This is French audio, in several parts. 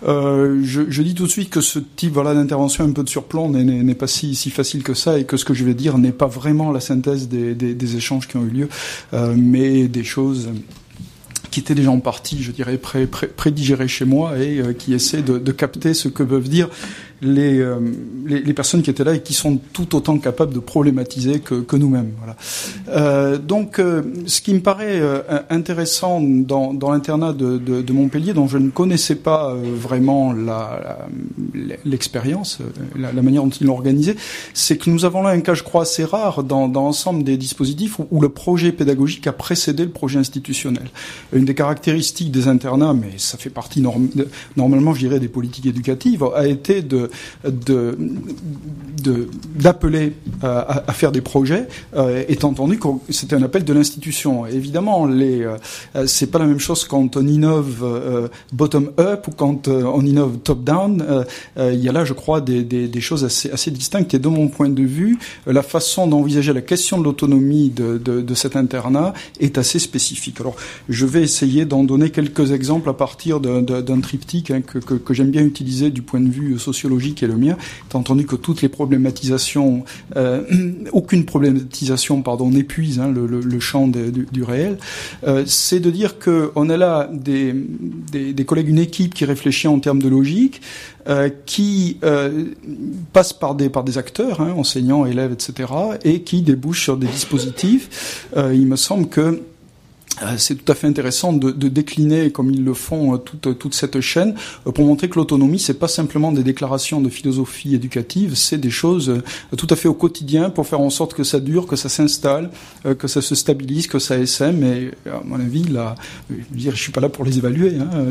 Je dis tout de suite que ce type d'intervention un peu de surplomb n'est pas si facile que ça, et que ce que je vais dire n'est pas vraiment la synthèse des échanges qui ont eu lieu, mais des choses qui étaient déjà en partie, je dirais, prédigérées chez moi, et qui essaient de capter ce que peuvent dire les personnes qui étaient là et qui sont tout autant capables de problématiser que nous-mêmes. Voilà. Donc, ce qui me paraît intéressant dans l'internat de Montpellier, dont je ne connaissais pas vraiment l'expérience, la manière dont ils l'ont organisé, c'est que nous avons là un cas, je crois, assez rare dans l'ensemble des dispositifs où le projet pédagogique a précédé le projet institutionnel. Une des caractéristiques des internats, mais ça fait partie normalement, je dirais, des politiques éducatives, a été d'appeler à faire des projets, étant entendu que c'était un appel de l'institution. Évidemment, c'est pas la même chose quand on innove bottom up ou quand on innove top down. Il y a là, je crois, des choses assez distinctes. Et de mon point de vue, la façon d'envisager la question de l'autonomie de cet internat est assez spécifique. Alors, je vais essayer d'en donner quelques exemples à partir d'un triptyque que j'aime bien utiliser du point de vue sociologique, qui est le mien, étant entendu que toutes les problématisations, aucune problématisation, n'épuise le champ du réel. C'est de dire qu'on a là des collègues, une équipe qui réfléchit en termes de logique, qui passe par des acteurs, enseignants, élèves, etc., et qui débouche sur des dispositifs. Il me semble que c'est tout à fait intéressant de décliner, comme ils le font, toute cette chaîne, pour montrer que l'autonomie, c'est pas simplement des déclarations de philosophie éducative, c'est des choses tout à fait au quotidien pour faire en sorte que ça dure, que ça s'installe, que ça se stabilise, que ça essaime. Et à mon avis, là, je suis pas là pour les évaluer,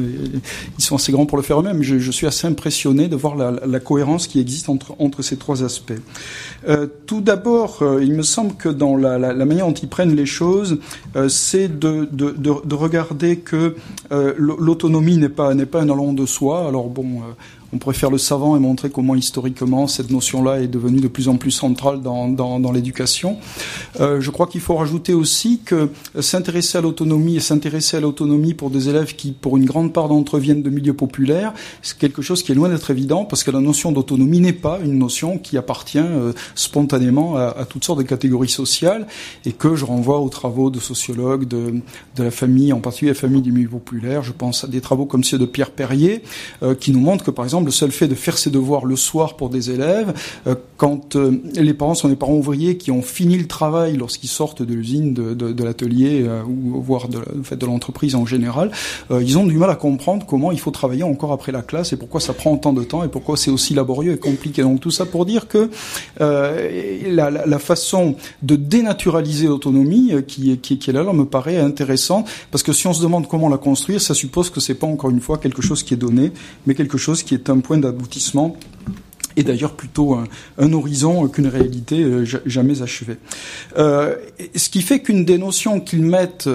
ils sont assez grands pour le faire eux-mêmes. Je suis assez impressionné de voir la cohérence qui existe entre ces trois aspects. Tout d'abord, il me semble que dans la manière dont ils prennent les choses, c'est de regarder que l'autonomie n'est pas un allant de soi. Alors bon, on pourrait faire le savant et montrer comment historiquement cette notion-là est devenue de plus en plus centrale dans l'éducation. Je crois qu'il faut rajouter aussi que s'intéresser à l'autonomie pour des élèves qui, pour une grande part d'entre eux, viennent de milieux populaires, c'est quelque chose qui est loin d'être évident, parce que la notion d'autonomie n'est pas une notion qui appartient spontanément à toutes sortes de catégories sociales, et que je renvoie aux travaux de sociologues de la famille, en particulier la famille du milieu populaire. Je pense à des travaux comme ceux de Pierre Perrier, qui nous montrent que, par exemple, le seul fait de faire ses devoirs le soir pour des élèves, quand les parents sont des parents ouvriers qui ont fini le travail lorsqu'ils sortent de l'usine, de l'atelier, ou voire de l'entreprise en général, ils ont du mal à comprendre comment il faut travailler encore après la classe, et pourquoi ça prend autant de temps, et pourquoi c'est aussi laborieux et compliqué. Donc tout ça pour dire que la façon de dénaturaliser l'autonomie qui est là me paraît intéressante, parce que si on se demande comment la construire, ça suppose que c'est pas, encore une fois, quelque chose qui est donné, mais quelque chose qui est un point d'aboutissement, et d'ailleurs plutôt un horizon qu'une réalité jamais achevée. Ce qui fait qu'une des notions qu'ils mettent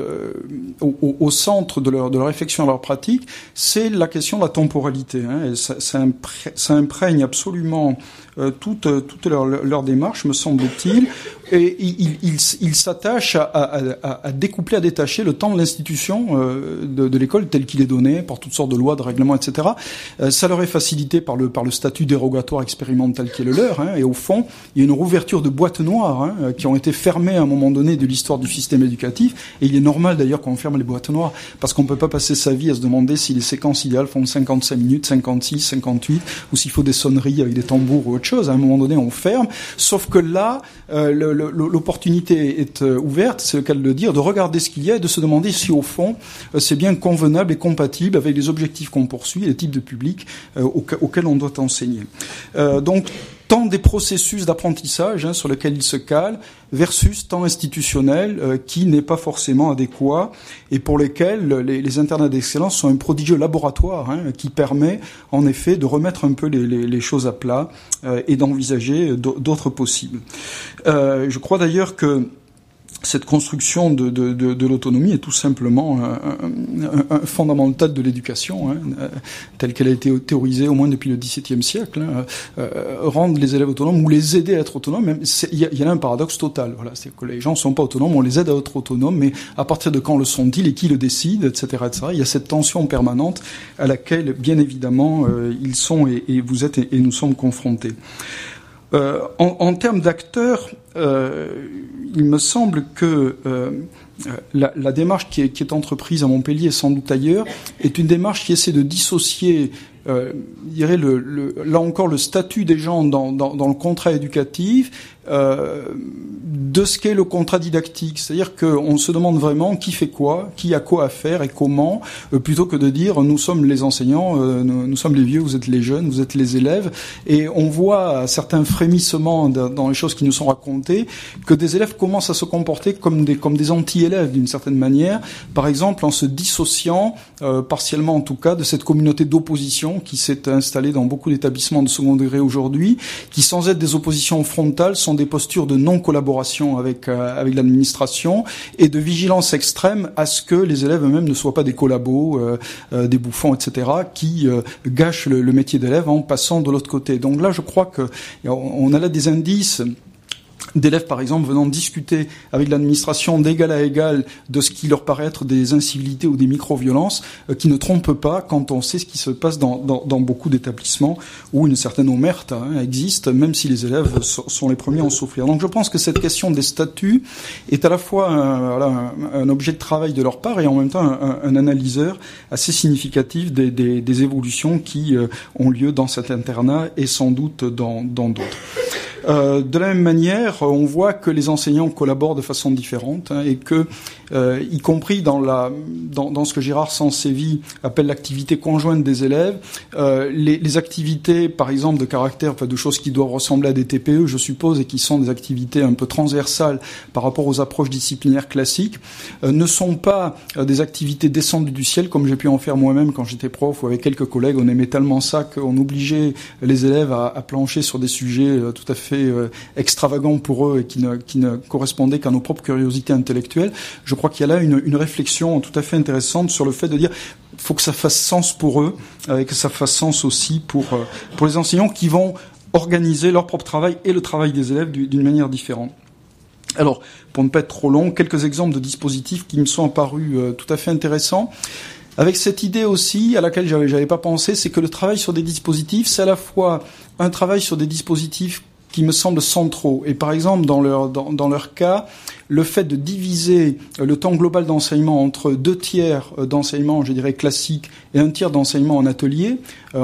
au centre de leur réflexion, de leur pratique, c'est la question de la temporalité. Et ça imprègne absolument toute leur démarche, me semble-t-il, et ils s'attachent à découpler, à détacher le temps de l'institution de l'école tel qu'il est donné par toutes sortes de lois, de règlements, etc. Ça leur est facilité par le statut dérogatoire expérimental qui est le leur, et au fond, il y a une rouverture de boîtes noires qui ont été fermées à un moment donné de l'histoire du système éducatif, et il est normal d'ailleurs qu'on ferme les boîtes noires, parce qu'on peut pas passer sa vie à se demander si les séquences idéales font 55 minutes, 56, 58, ou s'il faut des sonneries avec des tambours ou autre chose. À un moment donné, on ferme, sauf que là, l'opportunité est ouverte, c'est le cas de le dire, de regarder ce qu'il y a et de se demander si au fond c'est bien convenable et compatible avec les objectifs qu'on poursuit et les types de publics auxquels on doit enseigner. Donc, tant des processus d'apprentissage sur lesquels ils se calent, versus temps institutionnel qui n'est pas forcément adéquat, et pour lesquels les internats d'excellence sont un prodigieux laboratoire qui permet en effet de remettre un peu les choses à plat et d'envisager d'autres possibles. Je crois d'ailleurs que cette construction de l'autonomie est tout simplement un fondamental de l'éducation, telle qu'elle a été théorisée au moins depuis le XVIIe siècle. Rendre les élèves autonomes ou les aider à être autonomes, il y a là un paradoxe total. Voilà, c'est que les gens sont pas autonomes, on les aide à être autonomes, mais à partir de quand le sont-ils et qui le décide, etc., etc. Il y a cette tension permanente à laquelle, bien évidemment, ils sont et vous êtes et nous sommes confrontés. En termes d'acteurs, il me semble que la démarche qui est entreprise à Montpellier et sans doute ailleurs est une démarche qui essaie de dissocier, je dirais là encore le statut des gens dans le contrat éducatif de ce qu'est le contrat didactique. C'est-à-dire qu'on se demande vraiment qui fait quoi, qui a quoi à faire et comment, plutôt que de dire nous sommes les enseignants, nous sommes les vieux, vous êtes les jeunes, vous êtes les élèves. Et on voit certains frémissements dans les choses qui nous sont racontées que des élèves commencent à se comporter comme des anti-élèves d'une certaine manière, par exemple en se dissociant, partiellement en tout cas, de cette communauté d'opposition qui s'est installée dans beaucoup d'établissements de second degré aujourd'hui, qui sans être des oppositions frontales sont des postures de non-collaboration avec l'administration et de vigilance extrême à ce que les élèves eux-mêmes ne soient pas des collabos, des bouffons, etc., qui gâchent le métier d'élève en passant de l'autre côté. Donc là, je crois que on a là des indices d'élèves, par exemple, venant discuter avec l'administration d'égal à égal de ce qui leur paraît être des incivilités ou des micro-violences, qui ne trompent pas quand on sait ce qui se passe dans beaucoup d'établissements où une certaine omerta existe, même si les élèves sont les premiers à en souffrir. Donc je pense que cette question des statuts est à la fois un objet de travail de leur part et en même temps un analyseur assez significatif des évolutions qui ont lieu dans cet internat et sans doute dans d'autres. De la même manière, on voit que les enseignants collaborent de façon différente et que, y compris dans ce que Gérard Sansévi appelle l'activité conjointe des élèves, les activités, par exemple, de caractère, enfin, de choses qui doivent ressembler à des TPE, je suppose, et qui sont des activités un peu transversales par rapport aux approches disciplinaires classiques, ne sont pas des activités descendues du ciel, comme j'ai pu en faire moi-même quand j'étais prof ou avec quelques collègues. On aimait tellement ça qu'on obligeait les élèves à plancher sur des sujets tout à fait extravagants pour eux et qui ne correspondaient qu'à nos propres curiosités intellectuelles. Je crois qu'il y a là une réflexion tout à fait intéressante sur le fait de dire faut que ça fasse sens pour eux et que ça fasse sens aussi pour les enseignants qui vont organiser leur propre travail et le travail des élèves d'une manière différente. Alors, pour ne pas être trop long, quelques exemples de dispositifs qui me sont apparus tout à fait intéressants. Avec cette idée aussi, à laquelle j'avais pas pensé, c'est que le travail sur des dispositifs, c'est à la fois un travail sur des dispositifs qui me semblent centraux. Et par exemple, dans leur cas, le fait de diviser le temps global d'enseignement entre 2 tiers d'enseignement, je dirais, classique, et 1 tiers d'enseignement en atelier,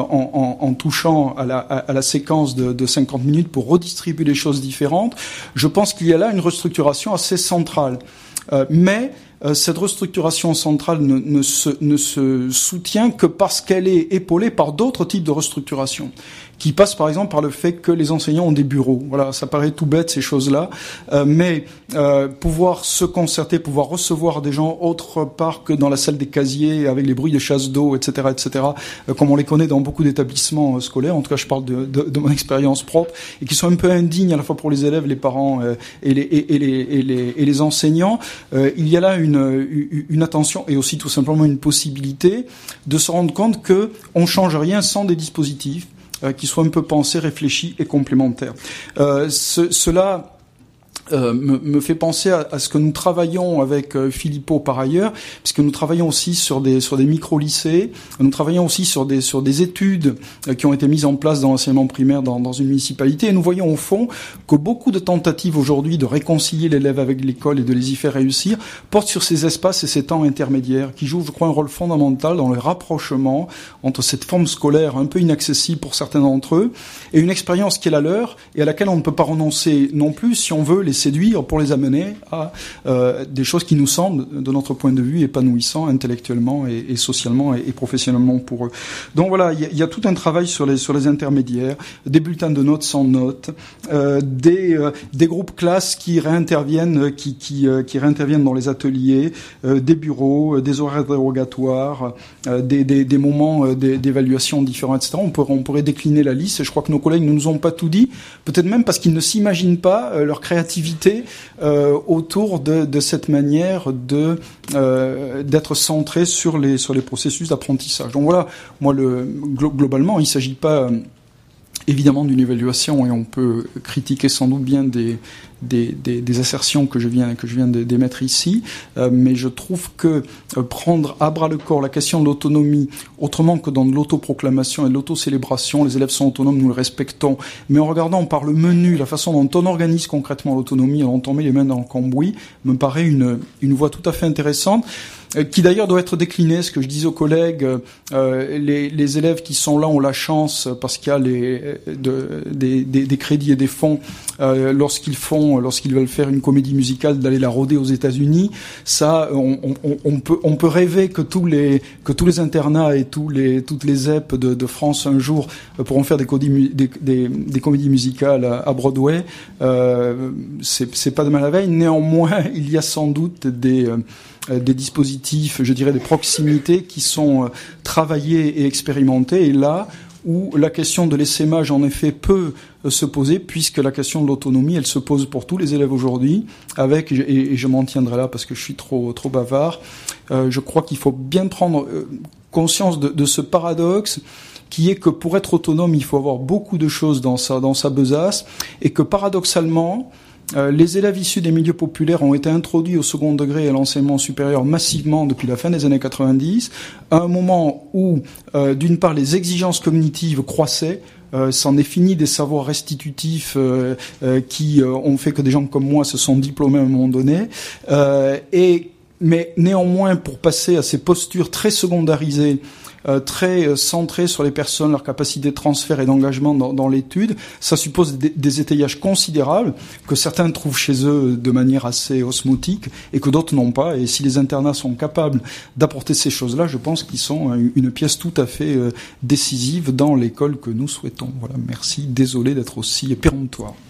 en touchant à la séquence de 50 minutes pour redistribuer les choses différentes, je pense qu'il y a là une restructuration assez centrale. Mais cette restructuration centrale ne se soutient que parce qu'elle est épaulée par d'autres types de restructuration, qui passent par exemple par le fait que les enseignants ont des bureaux. Voilà, ça paraît tout bête ces choses-là, mais pouvoir se concerter, pouvoir recevoir des gens autre part que dans la salle des casiers avec les bruits des chasses d'eau, etc., etc., comme on les connaît dans beaucoup d'établissements scolaires. En tout cas, je parle de mon expérience propre et qui sont un peu indignes à la fois pour les élèves, les parents et les enseignants. Il y a là une attention et aussi tout simplement une possibilité de se rendre compte que on change rien sans des dispositifs qui soient un peu pensés, réfléchis et complémentaires. Cela me fait penser à ce que nous travaillons avec Philippot par ailleurs, puisque nous travaillons aussi sur des micro-lycées, nous travaillons aussi sur des études qui ont été mises en place dans l'enseignement primaire dans une municipalité, et nous voyons au fond que beaucoup de tentatives aujourd'hui de réconcilier l'élève avec l'école et de les y faire réussir portent sur ces espaces et ces temps intermédiaires qui jouent, je crois, un rôle fondamental dans le rapprochement entre cette forme scolaire un peu inaccessible pour certains d'entre eux et une expérience qui est la leur et à laquelle on ne peut pas renoncer non plus si on veut les séduire pour les amener à des choses qui nous semblent, de notre point de vue, épanouissants intellectuellement et socialement et professionnellement pour eux. Donc voilà, il y a tout un travail sur les intermédiaires, des bulletins de notes sans notes, des groupes classes qui réinterviennent, qui réinterviennent dans les ateliers, des bureaux, des horaires dérogatoires, des moments d'évaluation différents, etc. On pourrait décliner la liste, et je crois que nos collègues ne nous ont pas tout dit, peut-être même parce qu'ils ne s'imaginent pas leur créativité activité autour de cette manière d'être centré sur les processus d'apprentissage. Donc voilà, moi globalement, il ne s'agit pas évidemment d'une évaluation, et on peut critiquer sans doute bien des assertions que je viens d'émettre ici, mais je trouve que prendre à bras le corps la question de l'autonomie, autrement que dans de l'autoproclamation et de l'autocélébration, les élèves sont autonomes, nous le respectons, mais en regardant par le menu, la façon dont on organise concrètement l'autonomie, dont on met les mains dans le cambouis, me paraît une voie tout à fait intéressante, qui d'ailleurs doit être déclinée. Ce que je disais aux collègues, les élèves qui sont là ont la chance, parce qu'il y a des crédits et des fonds, lorsqu'ils veulent faire une comédie musicale, d'aller la rôder aux États-Unis. Ça, on peut rêver que tous les internats et toutes les ZEP de France un jour pourront faire des comédies musicales à Broadway. C'est pas demain la veille. Néanmoins, il y a sans doute des dispositifs, je dirais des proximités qui sont travaillés et expérimentés, et là où la question de l'essaimage en effet peut se poser, puisque la question de l'autonomie, elle se pose pour tous les élèves aujourd'hui, et je m'en tiendrai là parce que je suis trop bavard, je crois qu'il faut bien prendre conscience de ce paradoxe qui est que pour être autonome, il faut avoir beaucoup de choses dans sa besace, et que paradoxalement, les élèves issus des milieux populaires ont été introduits au second degré et à l'enseignement supérieur massivement depuis la fin des années 90, à un moment où, d'une part, les exigences cognitives croissaient. C'en est fini des savoirs restitutifs qui ont fait que des gens comme moi se sont diplômés à un moment donné. Mais néanmoins, pour passer à ces postures très secondarisées, très centré sur les personnes, leur capacité de transfert et d'engagement dans l'étude, ça suppose des étayages considérables que certains trouvent chez eux de manière assez osmotique et que d'autres n'ont pas. Et si les internats sont capables d'apporter ces choses-là, je pense qu'ils sont une pièce tout à fait décisive dans l'école que nous souhaitons. Voilà, merci. Désolé d'être aussi péremptoire.